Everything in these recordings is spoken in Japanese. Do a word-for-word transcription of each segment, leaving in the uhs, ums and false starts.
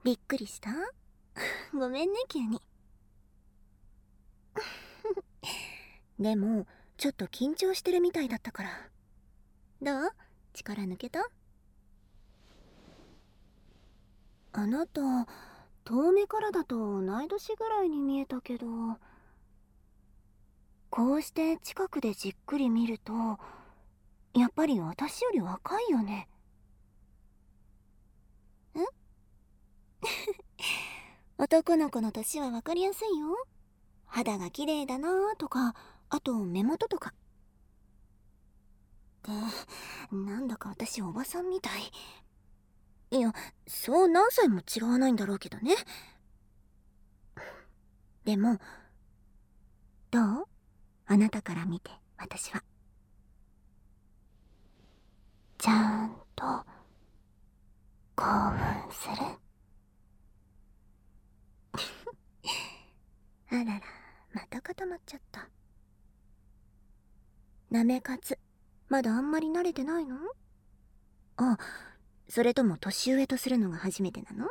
びっくりしたごめんね、急に。でも、ちょっと緊張してるみたいだったから。どう？力抜けた？あなた、遠目からだと同い年ぐらいに見えたけど、こうして近くでじっくり見ると、やっぱり私より若いよね。ん男の子の年は分かりやすいよ。肌が綺麗だなとか、あと目元とか。で、なんだか私おばさんみたい。いや、そう何歳も違わないんだろうけどね。でも、どう？あなたから見て私は。ちゃんと興奮する？あらら、また固まっちゃった。なめかつ、まだあんまり慣れてないの？あ、それとも年上とするのが初めてなの？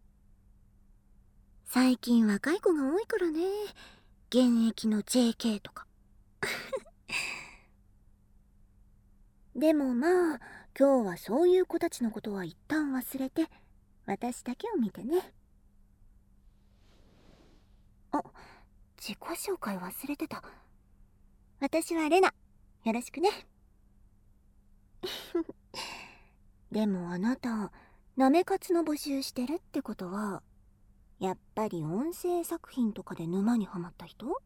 最近若い子が多いからね。現役の ジェーケー とか。でもまあ、今日はそういう子たちのことは一旦忘れて、私だけを見てね。あ、自己紹介忘れてた。私はレナ。よろしくね。でもあなた、なめかつの募集してるってことは、やっぱり音声作品とかで沼にはまった人？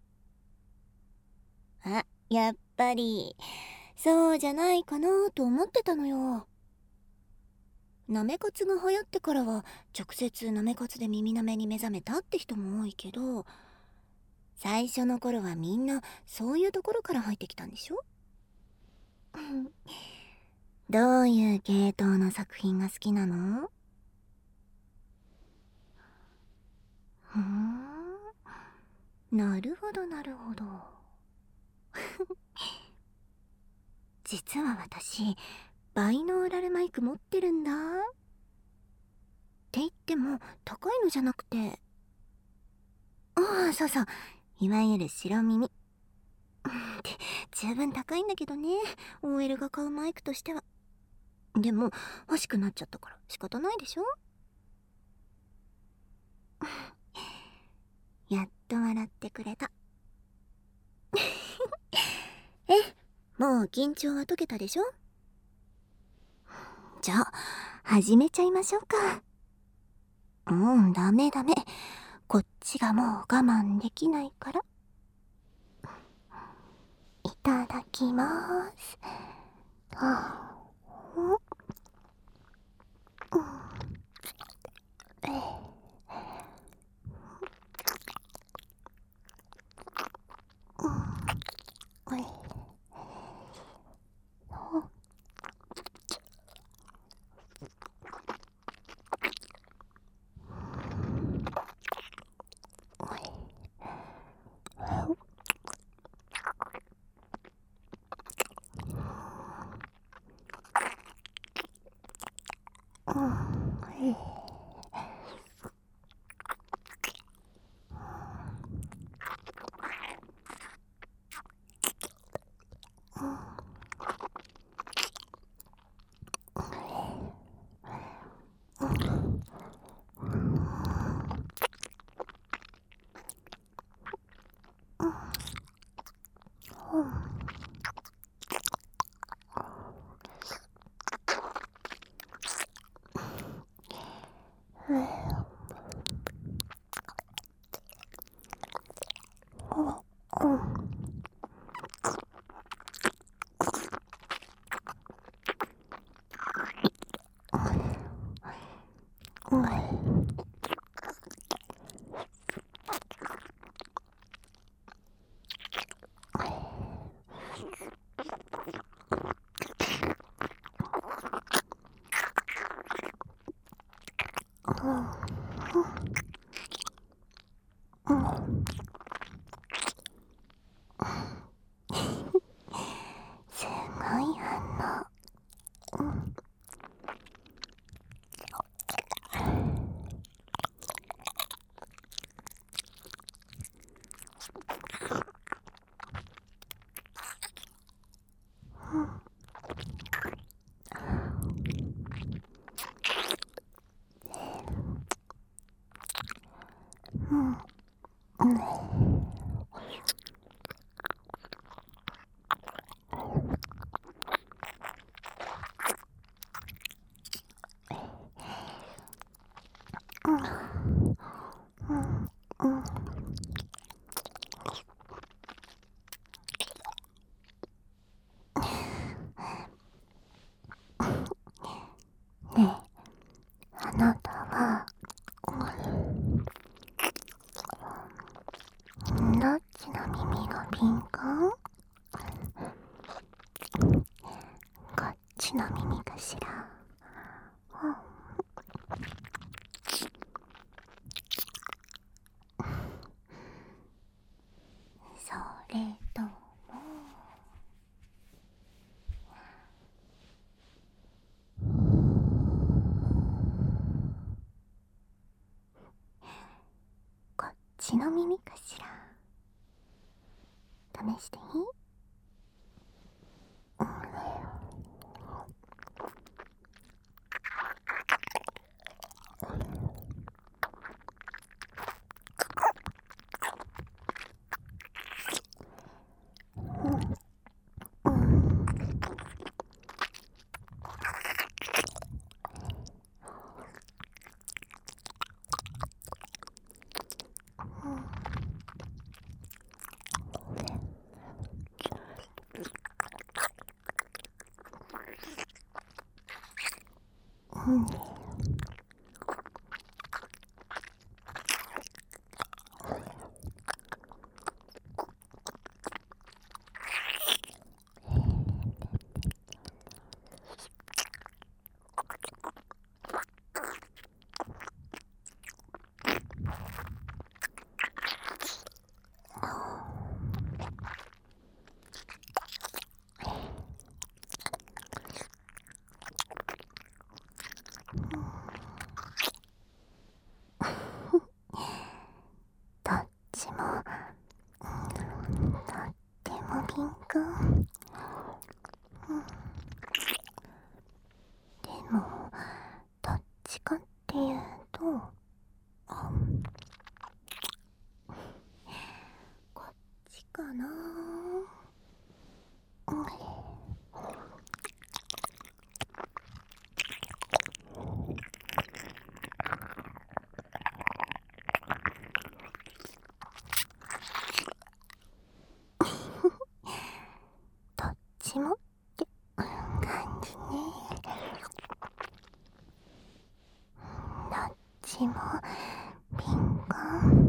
あ、やっぱり、そうじゃないかなと思ってたのよ。なめかつが流行ってからは、直接なめかつで耳なめに目覚めたって人も多いけど、最初の頃はみんなそういうところから入ってきたんでしょ？どういう系統の作品が好きなの？ふーん、なるほどなるほど。実は私、バイノーラルマイク持ってるんだ。って言っても高いのじゃなくて、ああ、そうそう、いわゆる白耳。って十分高いんだけどね、 オーエル が買うマイクとしては。でも欲しくなっちゃったから仕方ないでしょ。やっと笑ってくれた。え、もう緊張は解けたでしょ？じゃあ始めちゃいましょうか。うん、ダメダメ、こっちがもう我慢できないから。いただきます。はあ、うんおい、 ピンク？こっちの耳かしら。うんそれともこっちの耳かしら。試していい？うん。どっちもとってもピンク。でもどっちかっていうとこっちかな。どっちもって感じね。どっちもピンク。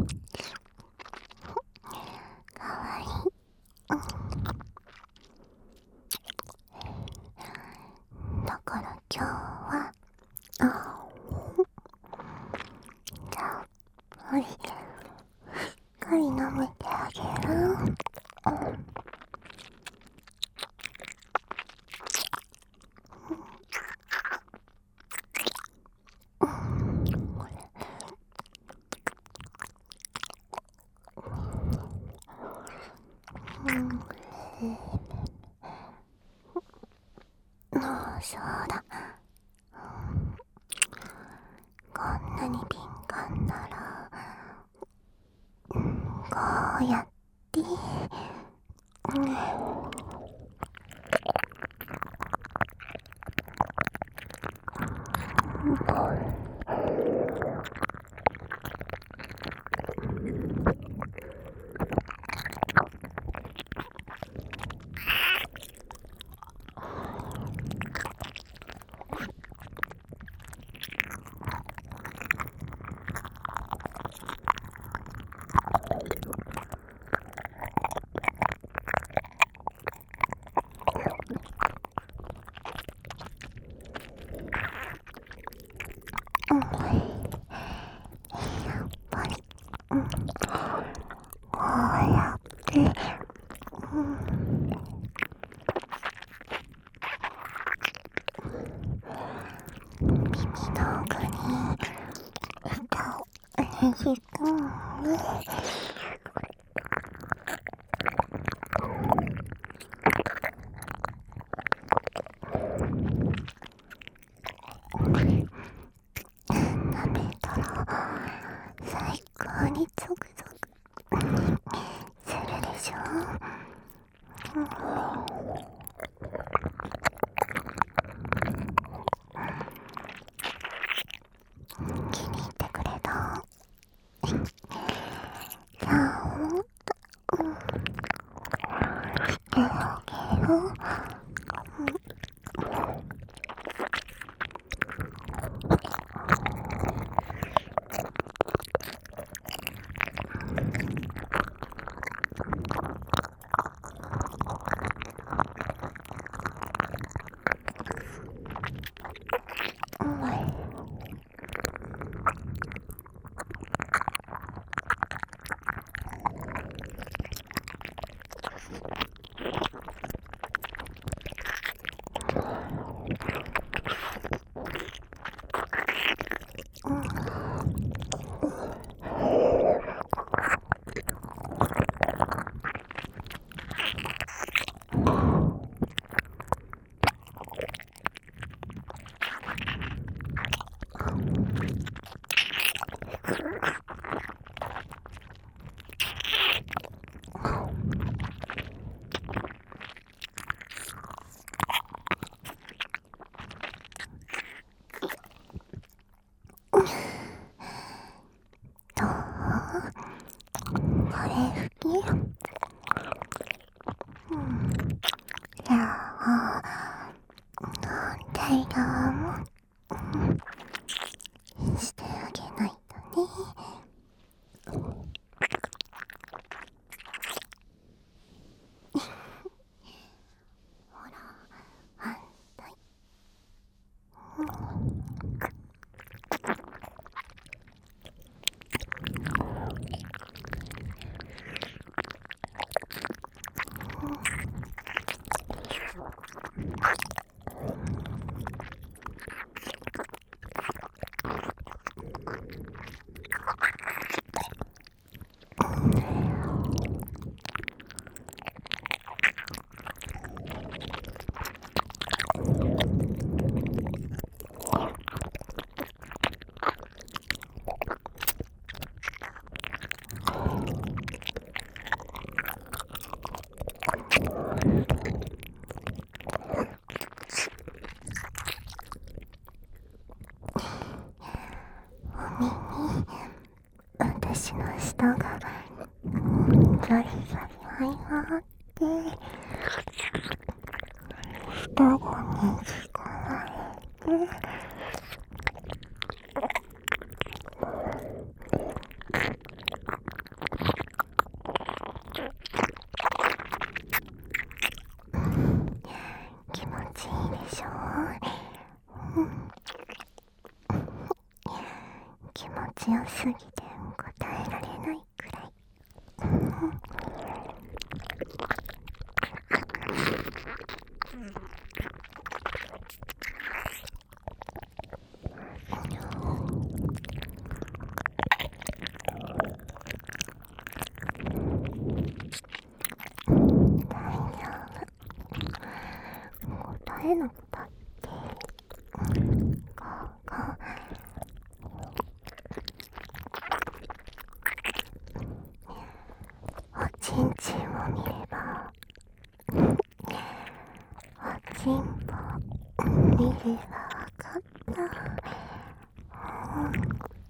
かわいい。だから今日はたっぷりしっかり舐めてあげる。ああ、そうだ。こんなに敏感ならこうやって、うん、やっぱり、うん、こうやって、うん、耳の奥に板をねじ込んで、舐めたら最高にゾクゾクするでしょ。うん、気に入ってくれた？じゃあもっと、うん、してあげる。 私の舌がザリザリ入って舌がねじ込まれて気持ちいいでしょう、うん、気持ちよすぎて答えられないくらい、うん、大丈夫。答えなくたって、ここおちんちんを見れば、おちんぽ見ればわかった、うん、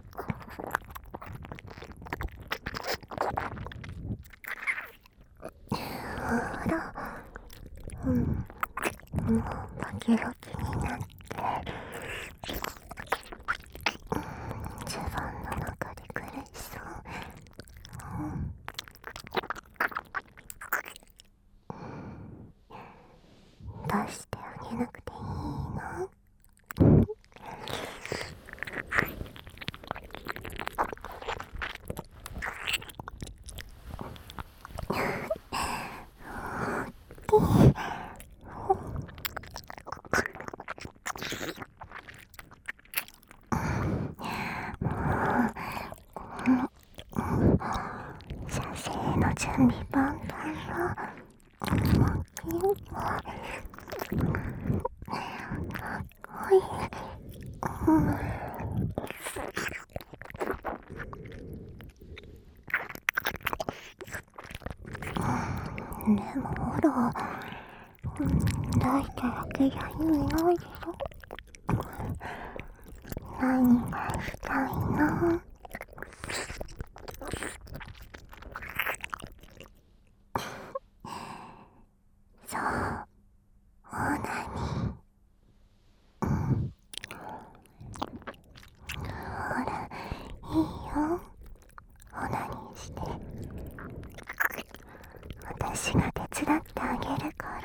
ほら、うん、もうバキバキになってズボンの中で苦しそう、うん、出してあげなくていいの？射精の準備万端よ。もうピンポンかっこいい、うん、でもほら、うん、抱いただけじゃ意味ないでしょ。何がしたいの？そう、オナニー。うん、ほら、いいよ、オナニーして。私が手伝ってあげるから。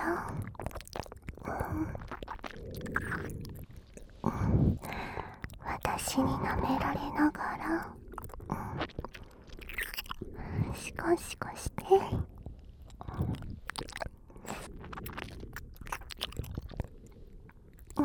うん、うん、私に舐められながら、うん、シコシコして。うん、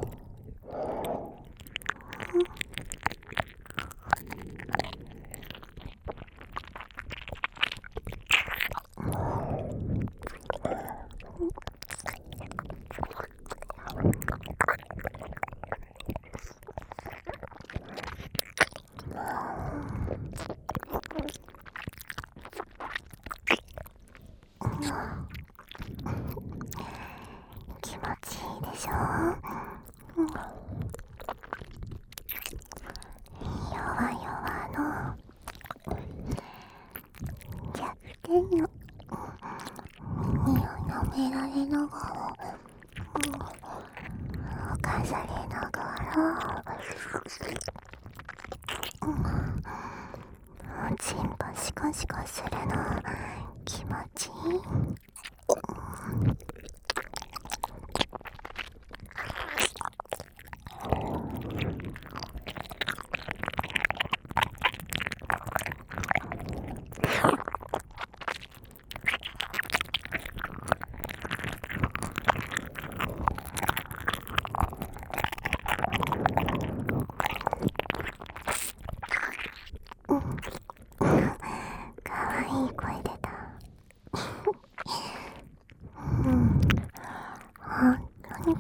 気持ちいいでしょ、うん、弱々の逆転の耳を舐められながら、うん、犯されながら、うん、おちんぽシコシコするの気持ちいい、うん、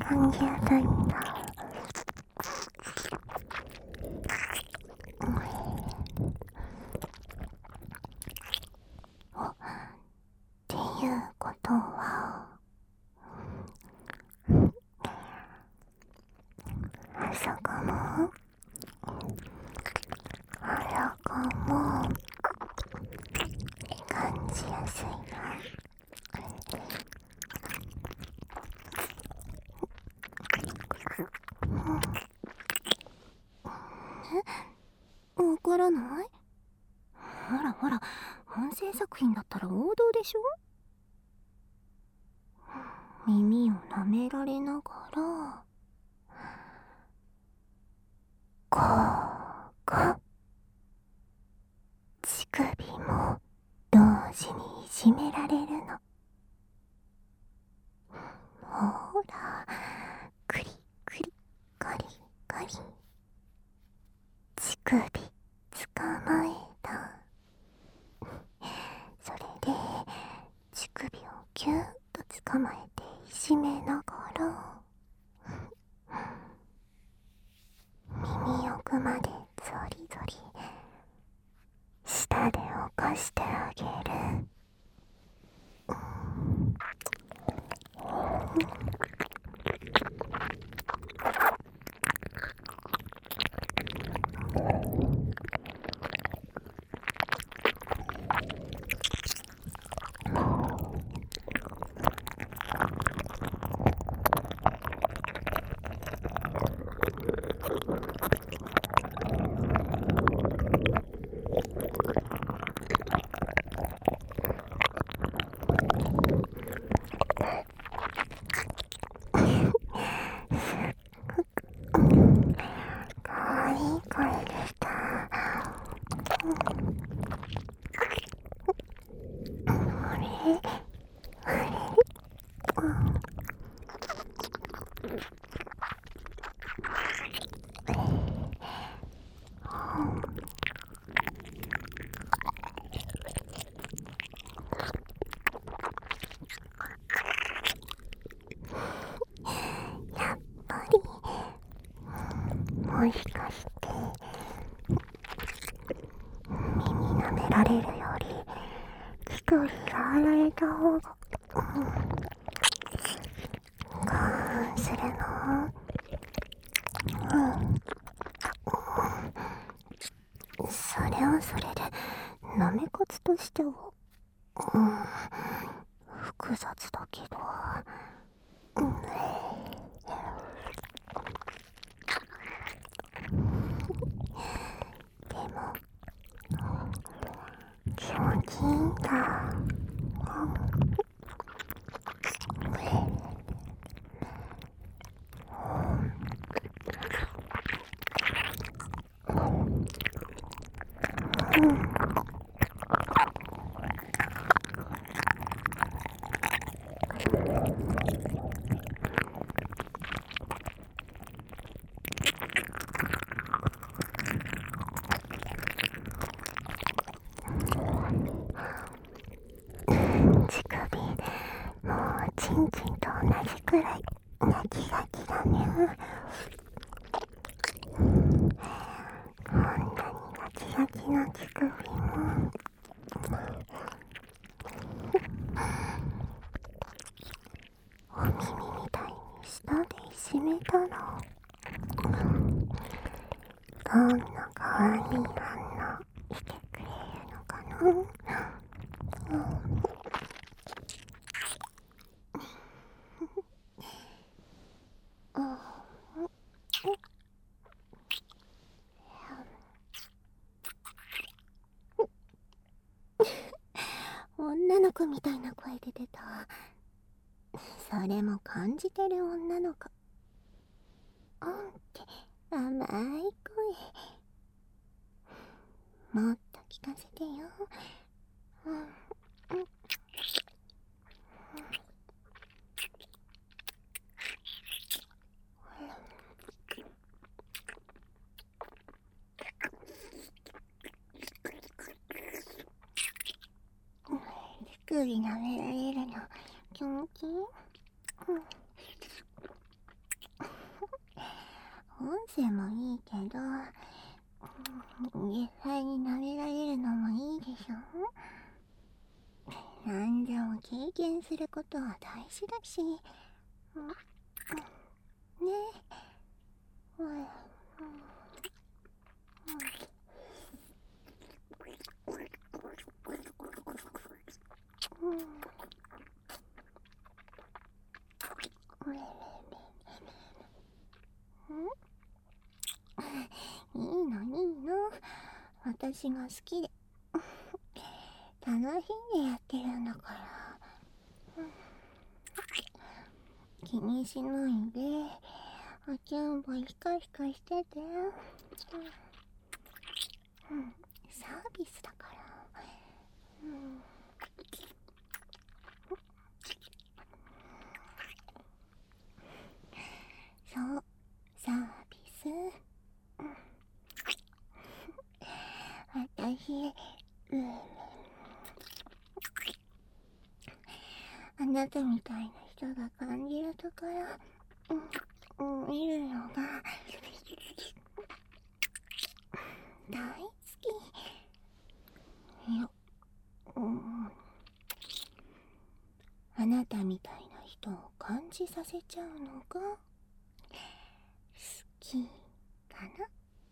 感じやさいんだ。っていうことは、朝かも裸も感じやすいな。え、わからない？ほらほら、音声作品だったら王道でしょ？耳を舐められながら、こうか。乳首も同時にいじめられるの。ほら、クリクリカリカリ。乳首捕まえた。それで乳首をギュッと捕まえていじめながら、耳奥までゾリゾリ舌で犯してあげる。もしかして耳舐められるより乳首触られた方がガーンするの？うん、それはそれで舐め方としては、うん、複雑だけど、うん、でも気持ちいいんだ。乳首、もうチンチンと同じくらい泣きがちだね。こんなにガチガチな乳首もお耳みたいに舌でいじめたら、どんな可愛い反応してくれるのかな。うん女の子みたいな声で出た。それも感じてる女の子。おんって甘い声。もっと聞かせてよ。うんうん乳首舐められるの気持ちいい？うん音声もいいけど、実際に舐められるのもいいでしょ。何でも経験することは大事だし、ねえ。うんうんいいのいいの、私が好きで楽しんでやってるんだから、気にしないでおちゃんぽヒカヒカしてて、うん、サービスだから、うん、そうサービス、私、うん、あなたみたいな人が感じるところ、うん、見るのが大好きよ、うん、あなたみたいな人を感じさせちゃうのが好きかな。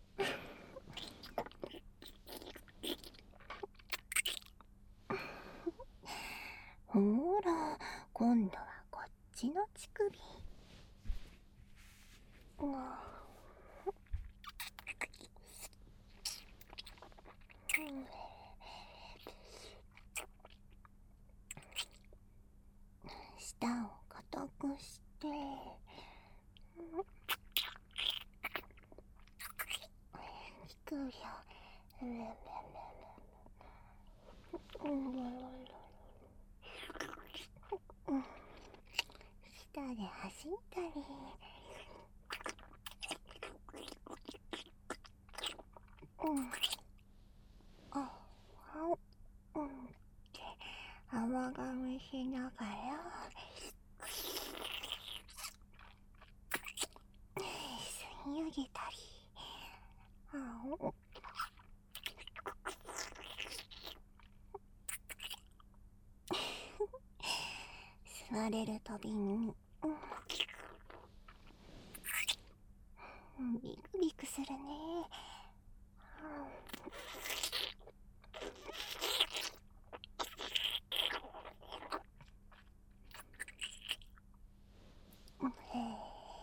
ほーら、今度はこっちの乳首。うわ、うん、舌を固くして、乳首を舌で走ったり、うん、あ、あ、うんって甘がみしながら吸い上げたり、あ、吸われるたびに、うん、ビクビクするね。うん、へえ、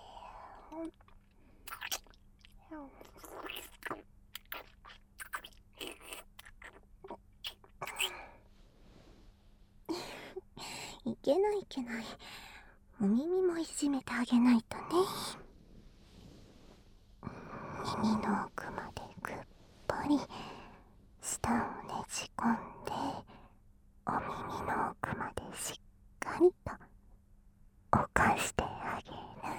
いけないいけない、お耳もいじめてあげないとね。耳の奥までぐっぽり舌をねじ込んで、お耳の奥までしっかりとおかしてあげる。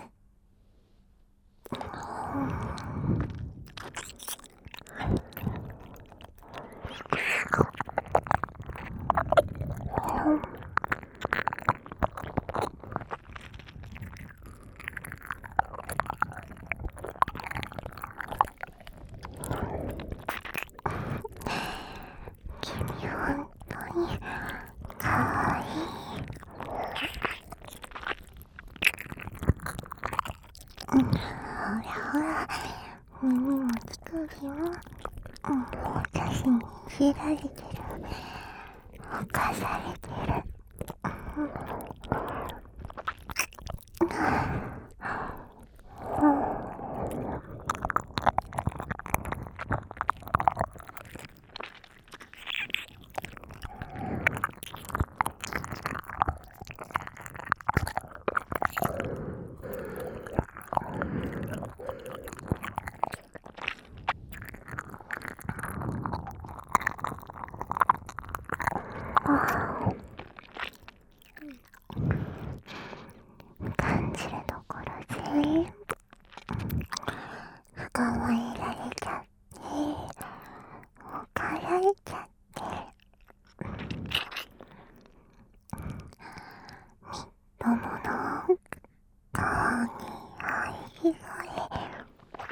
君本当にかわいい。ほらほら、耳も乳首も、うん、私にいじられてる、犯されてる、うん、感じるところ全部捕まえられちゃって、もうかられちゃって、みっともの顔に愛しがれ、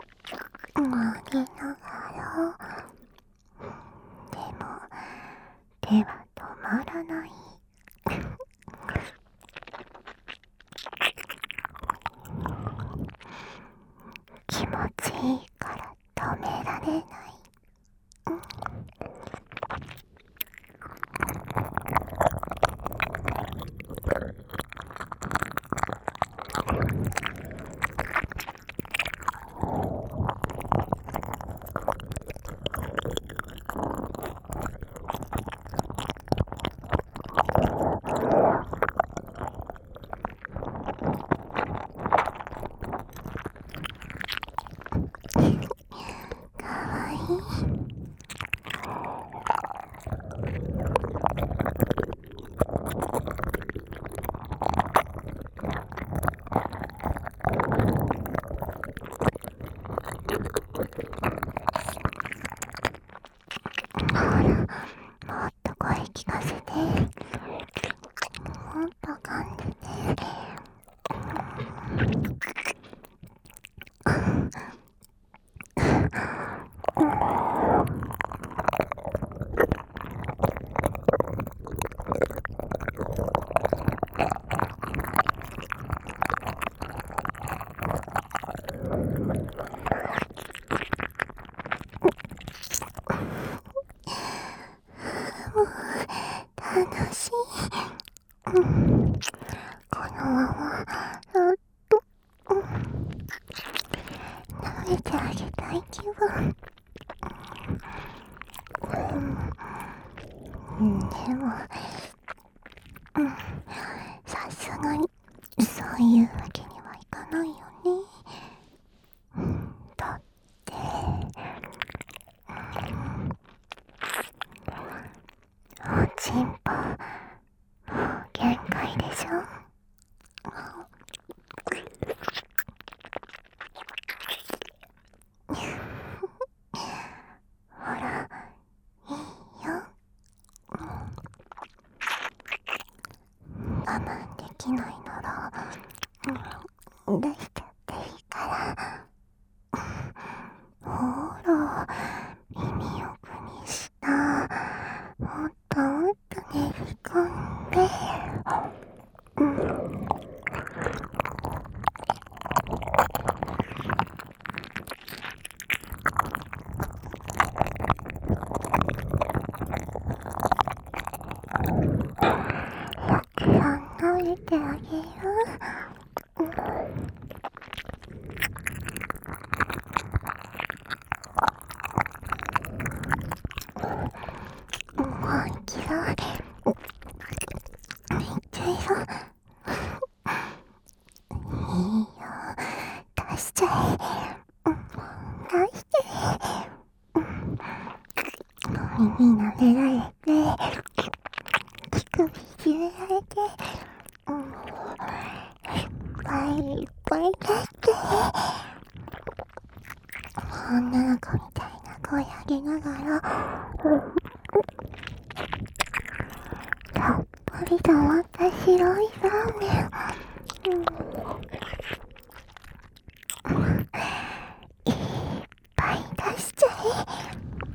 かんでね。楽しい。うん、このままずっと、うん、舐めてあげたい気分。うん、でも、うん、さすがにそういうわけにはいかないよね。うん、だって、うん、おちんぽもう限界でしょ。ほら、いいよ。我慢できないなら、うん、出しちゃっていいから。ほら、耳をくにした。もっともっとねじ込んで。うん。たくさん舐めてあげる。うん。もう一度、めっちゃいいよ。いいよ、出しちゃえ。うん、出して。うん、耳舐められて、乳首締められて、うん、いっぱいいっぱい出して。女の子みたいな声上げながら、うん、たっぷりとまった白いラーメン、うん、いっぱい出しちゃえ。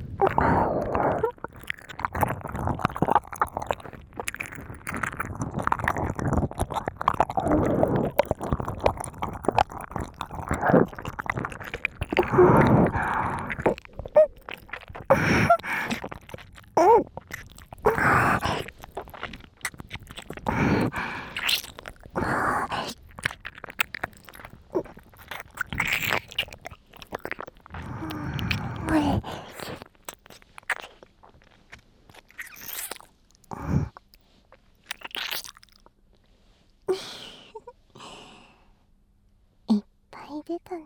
いっぱい出たね。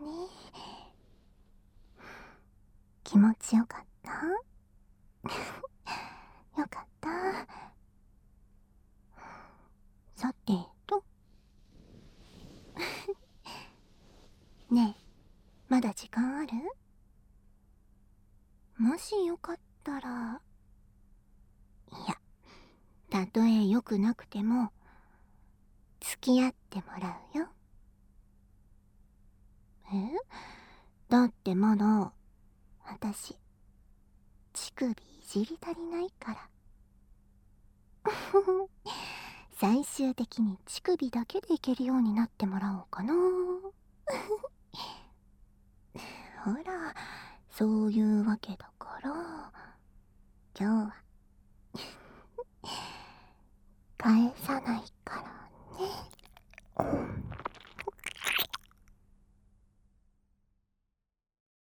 気持ちよかった？よかった。さてと。ねえ、まだ時間ある？もしよかったら、いや、たとえよくなくても付き合ってもらうよ。え？だってまだ私乳首いじり足りないから。最終的に乳首だけでいけるようになってもらおうかな。ほら、そういうわけだから今日は返さない